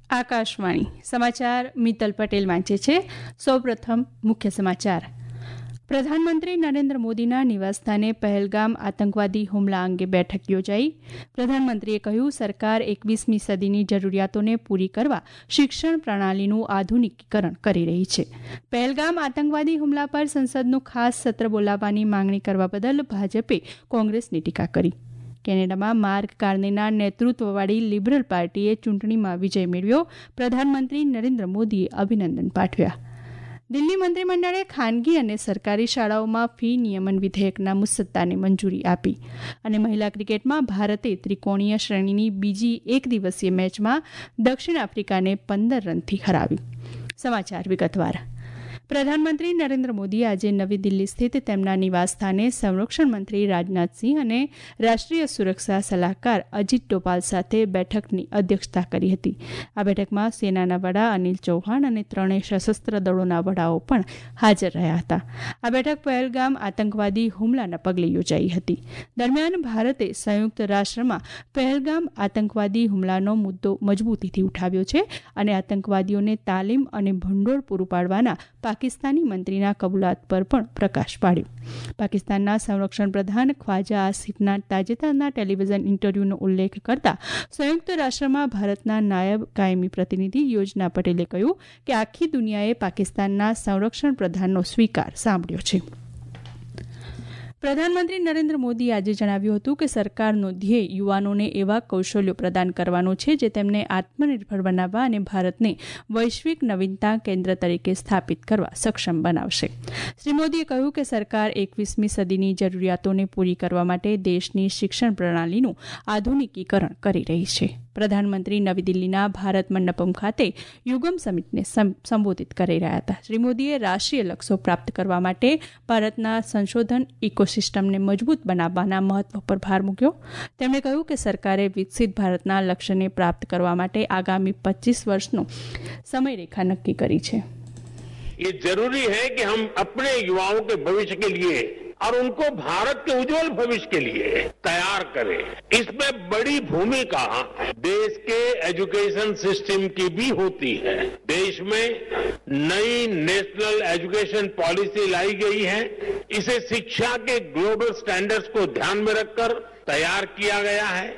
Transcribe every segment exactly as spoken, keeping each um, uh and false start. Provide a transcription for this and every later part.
આકાશવાણી સમાચાર મિત્તલ પટેલ વાંચે છે. સૌપ્રથમ મુખ્ય સમાચાર. પ્રધાનમંત્રી નરેન્દ્ર મોદીના નિવાસસ્થાને પહેલગામ આતંકવાદી હુમલા અંગે બેઠક યોજાઈ. પ્રધાનમંત્રીએ કહ્યું, સરકાર એકવીસમી સદીની જરૂરિયાતોને પૂરી કરવા શિક્ષણ પ્રણાલીનું આધુનિકીકરણ કરી રહી છે. પહેલગામ આતંકવાદી હુમલા પર સંસદનું ખાસ સત્ર બોલાવવાની માંગણી કરવા બદલ ભાજપે કોંગ્રેસની ટીકા કરી. કેનેડામાં માર્ક કાર્નેના નેતૃત્વવાળી લિબરલ પાર્ટીએ ચૂંટણીમાં વિજય મેળવ્યો. પ્રધાનમંત્રી નરેન્દ્ર મોદીએ અભિનંદન પાઠવ્યા. દિલ્હી મંત્રીમંડળે ખાનગી અને સરકારી શાળાઓમાં ફી નિયમન વિધેયકના મુસદ્દાને મંજૂરી આપી. અને મહિલા ક્રિકેટમાં ભારતે ત્રિકોણીય શ્રેણીની બીજી એક દિવસીય મેચમાં દક્ષિણ આફ્રિકાને પંદર રનથી હરાવી. સમાચાર વિગતવાર. પ્રધાનમંત્રી નરેન્દ્ર મોદી આજે નવી દિલ્હી સ્થિત તેમના નિવાસસ્થાને સંરક્ષણ મંત્રી રાજનાથસિંહ અને રાષ્ટ્રીય સુરક્ષા સલાહકાર અજીત ડોભાલ સાથે બેઠકની અધ્યક્ષતા કરી હતી. આ બેઠકમાં સેનાના વડા અનિલ ચૌહાણ અને ત્રણેય સશસ્ત્ર દળોના વડાઓ પણ હાજર રહ્યા હતા. આ બેઠક પહેલગામ આતંકવાદી હુમલાના પગલે યોજાઈ હતી. દરમિયાન ભારતે સંયુક્ત રાષ્ટ્રમાં પહેલગામ આતંકવાદી હુમલાનો મુદ્દો મજબૂતીથી ઉઠાવ્યો છે અને આતંકવાદીઓને તાલીમ અને ભંડોળ પૂરું પાડવાના પાકિસ્તાની મંત્રીના કબૂલાત પર પણ પ્રકાશ પાડ્યો. પાકિસ્તાનના સંરક્ષણ પ્રધાન ખ્વાજા આસિફના તાજેતરના ટેલિવિઝન ઇન્ટરવ્યૂનો ઉલ્લેખ કરતા સંયુક્ત રાષ્ટ્રમાં ભારતના નાયબ કાયમી પ્રતિનિધિ યોજના પટેલે કહ્યું કે આખી દુનિયાએ પાકિસ્તાનના સંરક્ષણ પ્રધાનનો સ્વીકાર સાંભળ્યો છે. પ્રધાનમંત્રી નરેન્દ્ર મોદીએ આજે જણાવ્યું હતું કે સરકારનો ધ્યેય યુવાનોને એવા કૌશલ્યો પ્રદાન કરવાનો છે જે તેમને આત્મનિર્ભર બનાવવા અને ભારતને વૈશ્વિક નવીનતા કેન્દ્ર તરીકે સ્થાપિત કરવા સક્ષમ બનાવશે. શ્રી મોદીએ કહ્યું કે સરકાર એકવીસમી સદીની જરૂરિયાતોને પૂરી કરવા માટે દેશની શિક્ષણ પ્રણાલીનું આધુનિકીકરણ કરી રહી છે. પ્રધાનમંત્રી નવી દિલ્હીના ભારત મંડપમ ખાતે યુગમ સમિટને સંબોધિત કરી રહ્યા હતા. શ્રી મોદીએ રાષ્ટ્રીય લક્ષ્યો પ્રાપ્ત કરવા માટે ભારતના સંશોધન ઇકોસિસ્ટમને મજબૂત બનાવવાના મહત્વ પર ભાર મૂક્યો. તેમણે કહ્યું કે સરકારે વિકસિત ભારતના લક્ષ્યને પ્રાપ્ત કરવા માટે આગામી પચીસ વર્ષનો સમયરેખા નક્કી કરી છે. ये जरूरी है कि हम अपने युवाओं के भविष्य के लिए और उनको भारत के उज्जवल भविष्य के लिए तैयार करें. इसमें बड़ी भूमिका देश के एजुकेशन सिस्टम की भी होती है. देश में नई नेशनल एजुकेशन पॉलिसी लाई गई है. इसे शिक्षा के ग्लोबल स्टैंडर्ड्स को ध्यान में रखकर तैयार किया गया है.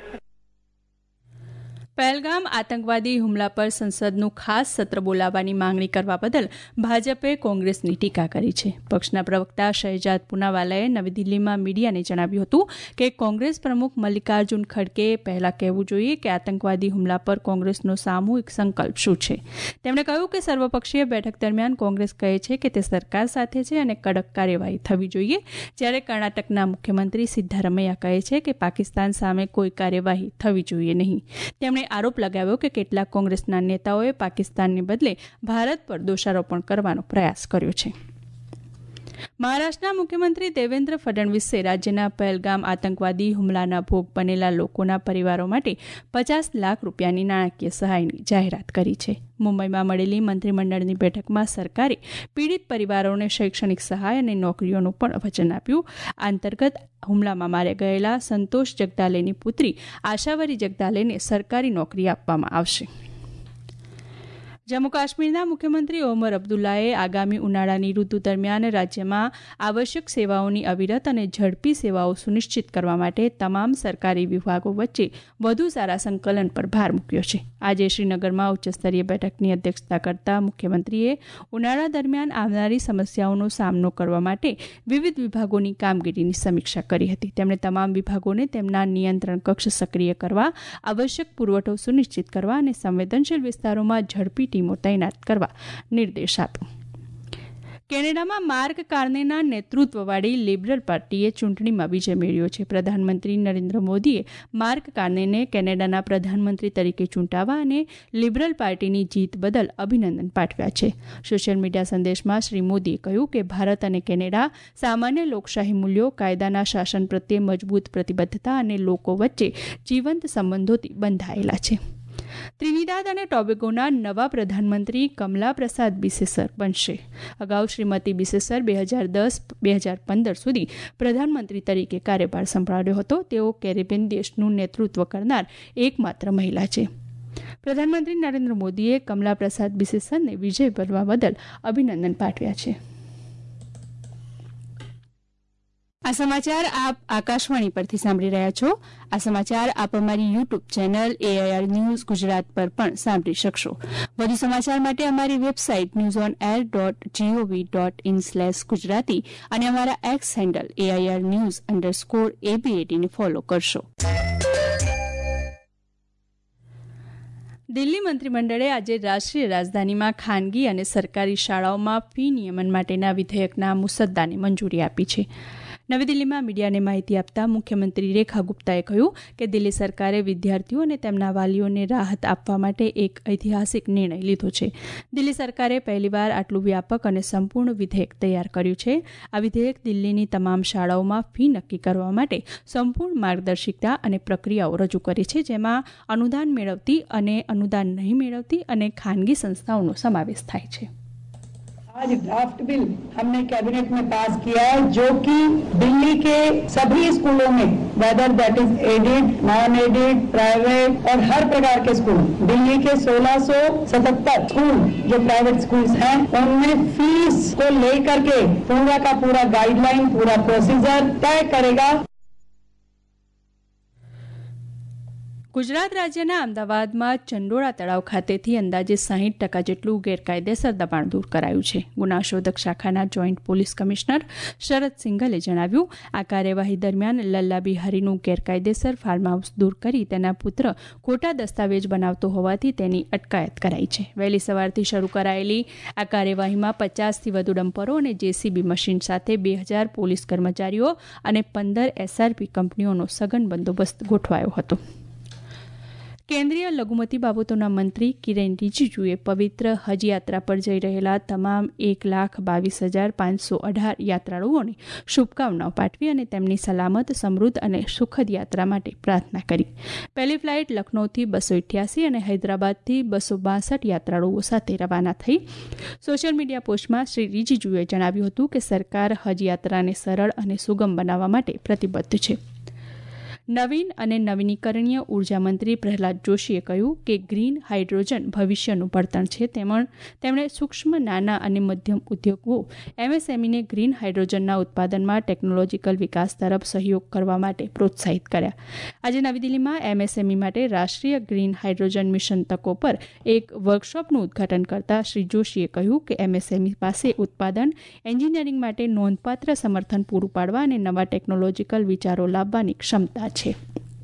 પહેલગામ આતંકવાદી હુમલા પર સંસદનું ખાસ સત્ર બોલાવવાની માંગણી કરવા બદલ ભાજપે કોંગ્રેસની ટીકા કરી છે. પક્ષના પ્રવક્તા શહેજાદ પૂનાવાલાએ નવી દિલ્હીમાં મીડિયાને જણાવ્યું હતું કે કોંગ્રેસ પ્રમુખ મલ્લિકાર્જુન ખડગેએ પહેલા કહેવું જોઈએ કે આતંકવાદી હુમલા પર કોંગ્રેસનો સામૂહિક સંકલ્પ શું છે. તેમણે કહ્યું કે સર્વપક્ષીય બેઠક દરમિયાન કોંગ્રેસ કહે છે કે તે સરકાર સાથે છે અને કડક કાર્યવાહી થવી જોઈએ, જ્યારે કર્ણાટકના મુખ્યમંત્રી સિદ્ધારમૈયા કહે છે કે પાકિસ્તાન સામે કોઈ કાર્યવાહી થવી જોઈએ નહીં. તેમણે આરોપ લગાવ્યો કે કેટલાક કોંગ્રેસના નેતાઓએ પાકિસ્તાનને બદલે ભારત પર દોષારોપણ કરવાનો પ્રયાસ કર્યો છે. મહારાષ્ટ્રના મુખ્યમંત્રી દેવેન્દ્ર ફડણવીસે રાજ્યના પહેલગામ આતંકવાદી હુમલાના ભોગ બનેલા લોકોના પરિવારો માટે પચાસ લાખ રૂપિયાની નાણાકીય સહાયની જાહેરાત કરી છે. મુંબઈમાં મળેલી મંત્રીમંડળની બેઠકમાં સરકારે પીડિત પરિવારોને શૈક્ષણિક સહાય અને નોકરીઓનું પણ વચન આપ્યું. આ અંતર્ગત હુમલામાં માર્યા ગયેલા સંતોષ જગદાલેની પુત્રી આશાવરી જગદાલેને સરકારી નોકરી આપવામાં આવશે. જમ્મુ કાશ્મીરના મુખ્યમંત્રી ઓમર અબ્દુલ્લાએ આગામી ઉનાળાની ઋતુ દરમિયાન રાજ્યમાં આવશ્યક સેવાઓની અવિરત અને ઝડપી સેવાઓ સુનિશ્ચિત કરવા માટે તમામ સરકારી વિભાગો વચ્ચે વધુ સારા સંકલન પર ભાર મૂક્યો છે. આજે શ્રીનગરમાં ઉચ્ચસ્તરીય બેઠકની અધ્યક્ષતા કરતા મુખ્યમંત્રીએ ઉનાળા દરમિયાન આવનારી સમસ્યાઓનો સામનો કરવા માટે વિવિધ વિભાગોની કામગીરીની સમીક્ષા કરી હતી. તેમણે તમામ વિભાગોને તેમના નિયંત્રણ કક્ષ સક્રિય કરવા, આવશ્યક પુરવઠો સુનિશ્ચિત કરવા અને સંવેદનશીલ વિસ્તારોમાં ઝડપી ટીમો તૈનાત કરવા નિર્દેશ આપ્યો. કેનેડામાં માર્ક કાર્નેના નેતૃત્વવાળી લિબરલ પાર્ટીએ ચૂંટણીમાં વિજય મેળવ્યો છે. પ્રધાનમંત્રી નરેન્દ્ર મોદીએ માર્ક કાર્નેને કેનેડાના પ્રધાનમંત્રી તરીકે ચૂંટાવા અને લિબરલ પાર્ટીની જીત બદલ અભિનંદન પાઠવ્યા છે. સોશિયલ મીડિયા સંદેશમાં શ્રી મોદીએ કહ્યું કે ભારત અને કેનેડા સામાન્ય લોકશાહી મૂલ્યો, કાયદાના શાસન પ્રત્યે મજબૂત પ્રતિબદ્ધતા અને લોકો વચ્ચે જીવંત સંબંધોથી બંધાયેલા છે. ત્રિનિદાદ અને ટોબેગોના નવા પ્રધાનમંત્રી કમલા પ્રસાદ બિસેસર બનશે. અગાઉ શ્રીમતી બિસેસર બે હજાર દસ બે હજાર પંદર સુધી પ્રધાનમંત્રી તરીકે કાર્યભાર સંભાળ્યો હતો. તેઓ કેરેબિયન દેશનું નેતૃત્વ કરનાર એકમાત્ર મહિલા છે. પ્રધાનમંત્રી નરેન્દ્ર મોદીએ કમલા પ્રસાદ બિસેસનને વિજય બનવા બદલ અભિનંદન પાઠવ્યા છે. આ સમાચાર આપ આકાશવાણી પરથી સાંભળી રહ્યા છો. આ સમાચાર આપ અમારી YouTube channel AIR news Gujarat પર પણ સાંભળી શકશો. વધુ સમાચાર માટે અમારી website news on air dot gov dot in slash Gujarati અને અમારા X handle AIR news underscore એબીએટીને ફોલો કરશો. દિલ્હી મંત્રીમંડળે આજે રાષ્ટ્રીય રાજધાનીમાં ખાનગી અને સરકારી શાળાઓમાં ફી નિયમન માટેના વિધેયકના મુસદ્દાને મંજૂરી આપી છે. નવી દિલ્હીમાં મીડિયાને માહિતી આપતા મુખ્યમંત્રી રેખા ગુપ્તાએ કહ્યું કે દિલ્હી સરકારે વિદ્યાર્થીઓ અને તેમના વાલીઓને રાહત આપવા માટે એક ઐતિહાસિક નિર્ણય લીધો છે. દિલ્હી સરકારે પહેલીવાર આટલું વ્યાપક અને સંપૂર્ણ વિધેયક તૈયાર કર્યું છે. આ વિધેયક દિલ્હીની તમામ શાળાઓમાં ફી નક્કી કરવા માટે સંપૂર્ણ માર્ગદર્શિકા અને પ્રક્રિયાઓ રજૂ કરે છે, જેમાં અનુદાન મેળવતી અને અનુદાન નહીં મેળવતી અને ખાનગી સંસ્થાઓનો સમાવેશ થાય છે. आज ड्राफ्ट बिल हमने कैबिनेट में पास किया है, जो कि दिल्ली के सभी स्कूलों में, whether that is aided, non aided, private और हर प्रकार के स्कूल, दिल्ली के सोलह सौ सतहत्तर स्कूल जो प्राइवेट स्कूल्स हैं, उनमें फीस को लेकर के पूरा का पूरा गाइडलाइन, पूरा प्रोसीजर तय करेगा. ગુજરાત રાજ્યના અમદાવાદમાં ચંડોળા તળાવ ખાતેથી અંદાજે સાહીઠ ટકા જેટલું ગેરકાયદેસર દબાણ દૂર કરાયું છે. ગુનાશોધક શાખાના જોઈન્ટ પોલીસ કમિશનર શરદ સિંઘલે જણાવ્યું, આ કાર્યવાહી દરમિયાન લલ્લા બિહારીનું ગેરકાયદેસર ફાર્મ હાઉસ દૂર કરી તેના પુત્ર ખોટા દસ્તાવેજ બનાવતો હોવાથી તેની અટકાયત કરાઈ છે. વહેલી સવારથી શરૂ કરાયેલી આ કાર્યવાહીમાં પચાસથી વધુ ડમ્પરો અને જેસીબી મશીન સાથે બે હજાર પોલીસ કર્મચારીઓ અને પંદર એસઆરપી કંપનીઓનો સઘન બંદોબસ્ત ગોઠવાયો હતો. કેન્દ્રીય લઘુમતી બાબતોના મંત્રી કિરેન રિજિજુએ પવિત્ર હજ યાત્રા પર જઈ રહેલા તમામ એક લાખ બાવીસ હજાર પાંચસો અઢાર યાત્રાળુઓને શુભકામનાઓ પાઠવી અને તેમની સલામત, સમૃદ્ધ અને સુખદ યાત્રા માટે પ્રાર્થના કરી. પહેલી ફ્લાઇટ લખનૌથી બસો અઠ્યાસી અને હૈદરાબાદથી બસો બાસઠ યાત્રાળુઓ સાથે રવાના થઈ. સોશિયલ મીડિયા પોસ્ટમાં શ્રી રિજિજુએ જણાવ્યું હતું કે સરકાર હજ યાત્રાને સરળ અને સુગમ બનાવવા માટે પ્રતિબદ્ધ છે. નવીન અને નવીનીકરણીય ઉર્જા મંત્રી પ્રહલાદ જોશીએ કહ્યું કે ગ્રીન હાઇડ્રોજન ભવિષ્યનું બળતણ છે. તેમણે સૂક્ષ્મ, નાના અને મધ્યમ ઉદ્યોગો એમએસએમઈને ગ્રીન હાઇડ્રોજનના ઉત્પાદનમાં ટેકનોલોજીકલ વિકાસ તરફ સહયોગ કરવા માટે પ્રોત્સાહિત કર્યા. આજે નવી દિલ્હીમાં એમએસએમઈ માટે રાષ્ટ્રીય ગ્રીન હાઇડ્રોજન મિશન તકો પર એક વર્કશોપનું ઉદઘાટન કરતા શ્રી જોશીએ કહ્યું કે એમએસએમઈ પાસે ઉત્પાદન, એન્જિનિયરિંગ માટે નોંધપાત્ર સમર્થન પૂરું પાડવા અને નવા ટેકનોલોજીકલ વિચારો લાવવાની ક્ષમતા છે.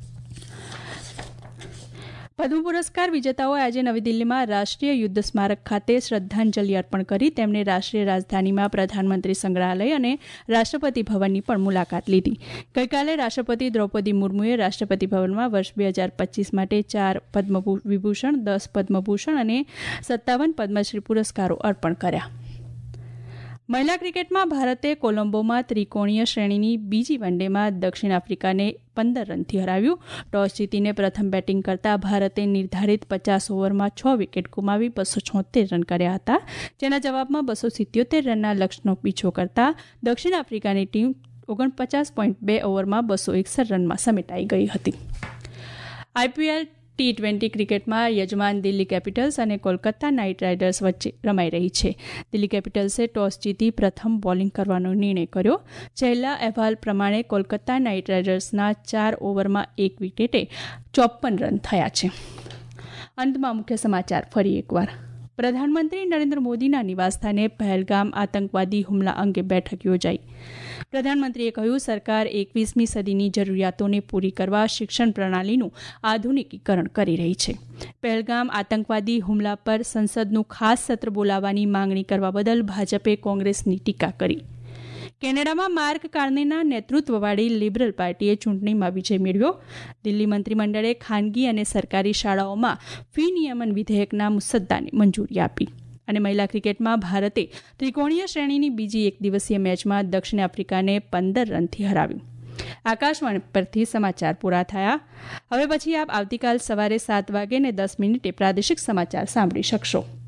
પદ્મ પુરસ્કાર વિજેતાઓએ આજે નવી દિલ્હીમાં રાષ્ટ્રીય યુદ્ધ સ્મારક ખાતે શ્રદ્ધાંજલિ અર્પણ કરી તેમને રાષ્ટ્રીય રાજધાનીમાં પ્રધાનમંત્રી સંગ્રહાલય અને રાષ્ટ્રપતિ ભવનની પણ મુલાકાત લીધી. ગઈકાલે રાષ્ટ્રપતિ દ્રૌપદી મુર્મુએ રાષ્ટ્રપતિ ભવનમાં વર્ષ બે હજાર પચીસ માટે ચાર પદ્મ વિભૂષણ, દસ પદ્મભૂષણ અને સત્તાવન પદ્મશ્રી પુરસ્કારો અર્પણ કર્યા. મહિલા ક્રિકેટમાં ભારતે કોલંબોમાં ત્રિકોણીય શ્રેણીની બીજી વનડેમાં દક્ષિણ આફ્રિકાને પંદર રનથી હરાવ્યું. ટોસ જીતીને પ્રથમ બેટિંગ કરતા ભારતે નિર્ધારિત પચાસ ઓવરમાં છ વિકેટ ગુમાવી બસો છોતેર રન કર્યા હતા, જેના જવાબમાં બસો સિત્યોતેર રનના લક્ષ્યનો પીછો કરતા દક્ષિણ આફ્રિકાની ટીમ ઓગણપચાસ પોઈન્ટ બે ઓવરમાં બસો એકસઠ રનમાં સમેટાઈ ગઈ હતી. આઈપીએલ ટી ટ્વેન્ટી ક્રિકેટમાં યજમાન દિલ્હી કેપિટલ્સ અને કોલકાતા નાઇટ રાઇડર્સ વચ્ચે રમાઈ રહી છે. દિલ્હી કેપિટલ્સે ટોસ જીતી પ્રથમ બોલિંગ કરવાનો નિર્ણય કર્યો. છેલ્લા અહેવાલ પ્રમાણે કોલકાતા નાઇટ રાઇડર્સના ચાર ઓવરમાં એક વિકેટે ચોપન રન થયા છે. અંતમાં મુખ્ય સમાચાર ફરી એકવાર. પ્રધાનમંત્રી નરેન્દ્ર મોદીના નિવાસસ્થાને પહેલગામ આતંકવાદી હુમલા અંગે બેઠક યોજાઈ. પ્રધાનમંત્રીએ કહ્યું, સરકાર એકવીસમી સદીની જરૂરિયાતોને પૂરી કરવા શિક્ષણ પ્રણાલીનું આધુનિકીકરણ કરી રહી છે. પહેલગામ આતંકવાદી હુમલા પર સંસદનું ખાસ સત્ર બોલાવવાની માંગણી કરવા બદલ ભાજપે કોંગ્રેસની ટીકા કરી. કેનેડામાં માર્ક કાર્નેના નેતૃત્વવાળી લિબરલ પાર્ટીએ ચૂંટણીમાં વિજય મેળવ્યો. દિલ્હી મંત્રીમંડળે ખાનગી અને સરકારી શાળાઓમાં ફી નિયમન વિધેયકના મુસદ્દાને મંજૂરી આપી. અને મહિલા ક્રિકેટમાં ભારતે ત્રિકોણીય શ્રેણીની બીજી એક દિવસીય મેચમાં દક્ષિણ આફ્રિકાને પંદર રનથી હરાવ્યું. આકાશવાણી પરથી સમાચાર પૂરા થયા. હવે પછી આપ આવતીકાલ સવારે સાત વાગે ને દસ મિનિટે પ્રાદેશિક સમાચાર સાંભળી શકશો.